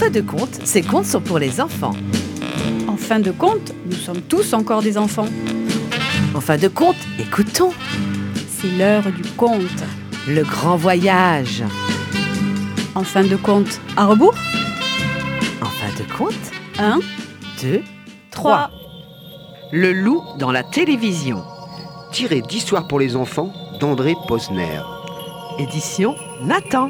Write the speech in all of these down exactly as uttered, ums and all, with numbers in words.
fin de compte, ces contes sont pour les enfants. En fin de compte, nous sommes tous encore des enfants. En fin de compte, écoutons. C'est l'heure du conte. Le grand voyage. En fin de compte, à rebours. En fin de compte, Un, deux, trois. Le loup dans la télévision. Tiré d'Histoire pour les enfants d'André Posner. Édition Nathan.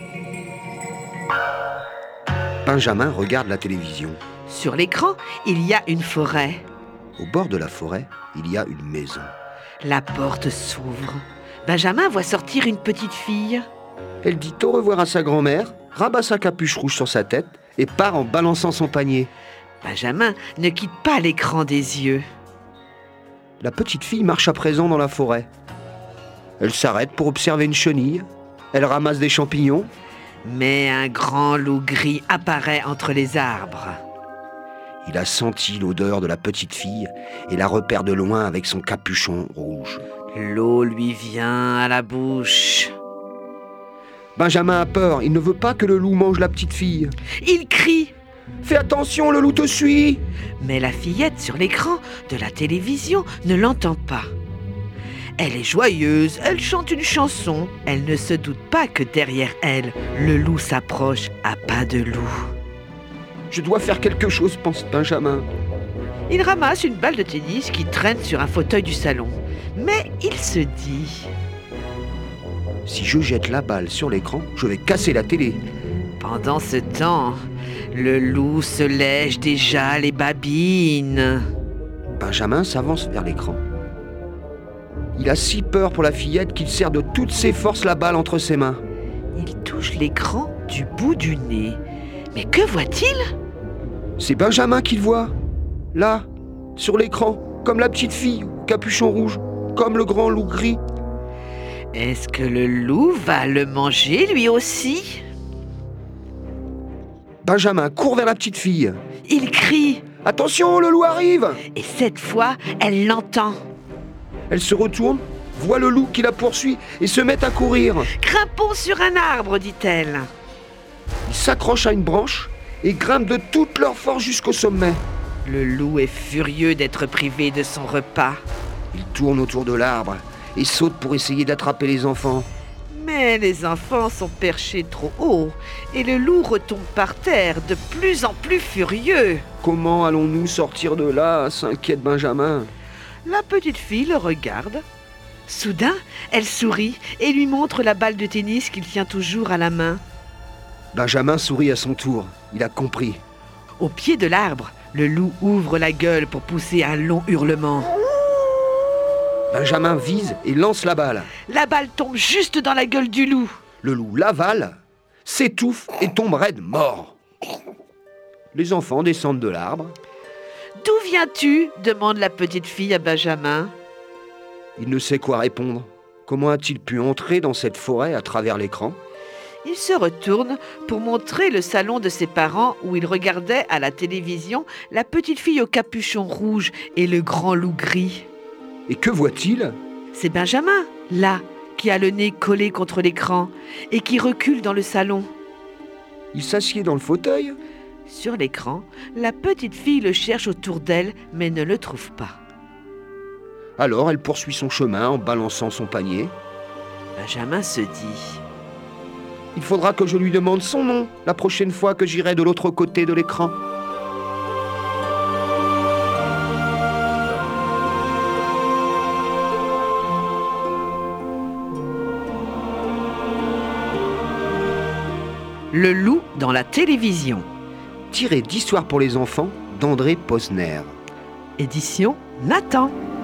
Benjamin regarde la télévision. Sur l'écran, il y a une forêt. Au bord de la forêt, il y a une maison. La porte s'ouvre. Benjamin voit sortir une petite fille. Elle dit au revoir à sa grand-mère, rabat sa capuche rouge sur sa tête et part en balançant son panier. Benjamin ne quitte pas l'écran des yeux. La petite fille marche à présent dans la forêt. Elle s'arrête pour observer une chenille. Elle ramasse des champignons. Mais un grand loup gris apparaît entre les arbres. Il a senti l'odeur de la petite fille et la repère de loin avec son capuchon rouge. L'eau lui vient à la bouche. Benjamin a peur, il ne veut pas que le loup mange la petite fille. Il crie. Fais attention, le loup te suit! Mais la fillette sur l'écran de la télévision ne l'entend pas. Elle est joyeuse, elle chante une chanson. Elle ne se doute pas que derrière elle, le loup s'approche à pas de loup. Je dois faire quelque chose, pense Benjamin. Il ramasse une balle de tennis qui traîne sur un fauteuil du salon. Mais il se dit... Si je jette la balle sur l'écran, je vais casser la télé. Pendant ce temps, le loup se lèche déjà les babines. Benjamin s'avance vers l'écran. Il a si peur pour la fillette qu'il serre de toutes ses forces la balle entre ses mains. Il touche l'écran du bout du nez. Mais que voit-il ? C'est Benjamin qu'il voit. Là, sur l'écran, comme la petite fille, capuchon rouge, comme le grand loup gris. Est-ce que le loup va le manger lui aussi ? Benjamin court vers la petite fille. Il crie. Attention, le loup arrive! Et cette fois, elle l'entend. Elle se retourne, voit le loup qui la poursuit et se met à courir. Grimpons sur un arbre, dit-elle. Ils s'accrochent à une branche et grimpent de toute leur force jusqu'au sommet. Le loup est furieux d'être privé de son repas. Il tourne autour de l'arbre et saute pour essayer d'attraper les enfants. Mais les enfants sont perchés trop haut et le loup retombe par terre de plus en plus furieux. Comment allons-nous sortir de là ? S'inquiète Benjamin. La petite fille le regarde. Soudain, elle sourit et lui montre la balle de tennis qu'il tient toujours à la main. Benjamin sourit à son tour. Il a compris. Au pied de l'arbre, le loup ouvre la gueule pour pousser un long hurlement. Benjamin vise et lance la balle. La balle tombe juste dans la gueule du loup. Le loup l'avale, s'étouffe et tombe raide mort. Les enfants descendent de l'arbre. « D'où viens-tu » demande la petite fille à Benjamin. Il ne sait quoi répondre. Comment a-t-il pu entrer dans cette forêt à travers l'écran ? Il se retourne pour montrer le salon de ses parents où il regardait à la télévision la petite fille au capuchon rouge et le grand loup gris. Et que voit-il ? C'est Benjamin, là, qui a le nez collé contre l'écran et qui recule dans le salon. Il s'assied dans le fauteuil. Sur l'écran, la petite fille le cherche autour d'elle, mais ne le trouve pas. Alors elle poursuit son chemin en balançant son panier. Benjamin se dit... Il faudra que je lui demande son nom la prochaine fois que j'irai de l'autre côté de l'écran. Le loup dans la télévision. Tiré d'Histoire pour les enfants d'André Posner. Édition Nathan.